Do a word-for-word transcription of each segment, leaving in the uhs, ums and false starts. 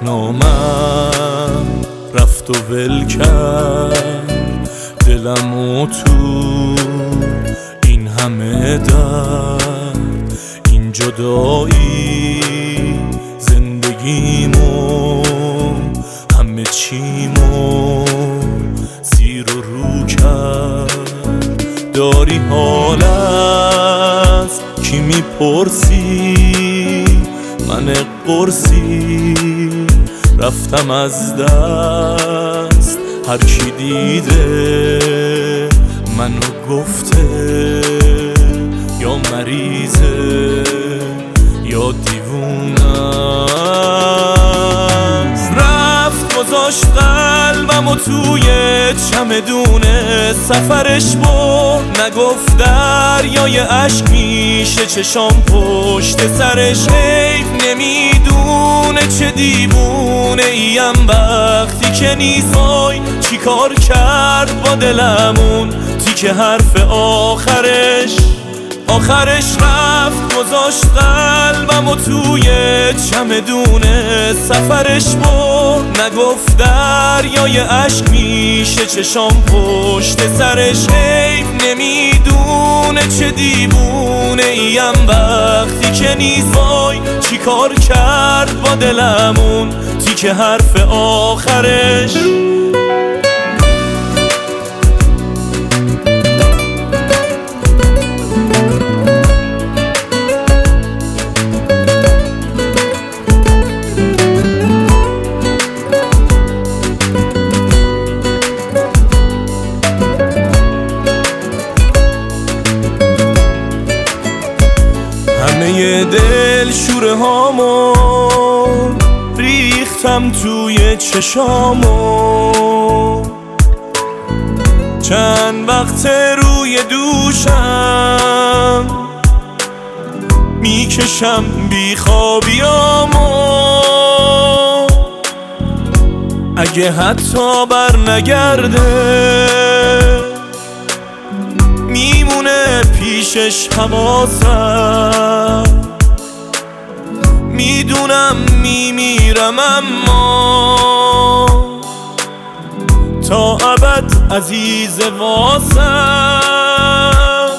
نامم رفت و ول کرد دلم و تو این همه درد، این جدایی زندگیمو همه چیمو زیر و رو کرد. داری حال از کی میپرسی؟ من قرصی رفتم از دست، هر کی دیده منو گفته یا مریضه یا دیوونه است. رفت گذاشت قلبمو توی چمدونه، سفرش برد نگفت دریای عشق میشه چشام پشت سرش. حیف نمیدونه چه دیوونه ایم وقتی که نیست. وای چی کار کرد با دلمون تیکه حرف آخرش. آخرش رفت گذاشت قلبمو توی چمدونه، سفرش برد نگفت دریای عشق میشه چشام پشت سرش. حیف نمیدونه چه دیوونه ایم وقتی که نیست. وای چی کار کرد با دلمون تیکه حرف آخرش. همه دل شوره هامو ریختم توی چشامو، چند وقت روی دوشم میکشم بی خوابیامو. اگه حتی بر نگرده میمونه پیشش حواسم. میدونم میمیرم اما تا ابد عزیز واسم.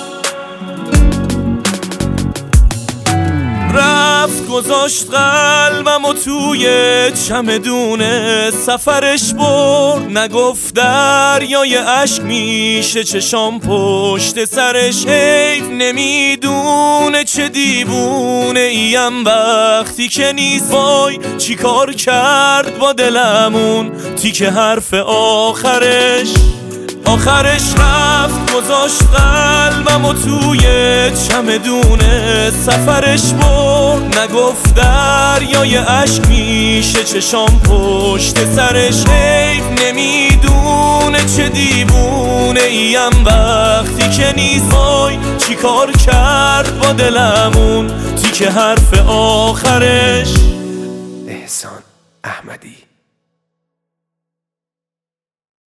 رفت گذاشت قلبمو توی چمدونه، سفرش برد نگفت دریای عشق میشه چشام پشت سرش. حیف نمیدونه چه دیوونه ایم وقتی که نیست. وای چی کار کرد با دلمون تیکه حرف آخرش. آخرش رفت گذاشت قلبمو توی چمدونه، سفرش برد نگفت دریای عشق میشه چشام پشت سرش. حیف نمیدونه چه دیوونه ایم وقتی که نیست. وای چی کار کرد با دلمون تیکه حرف آخرش. احسان احمدی.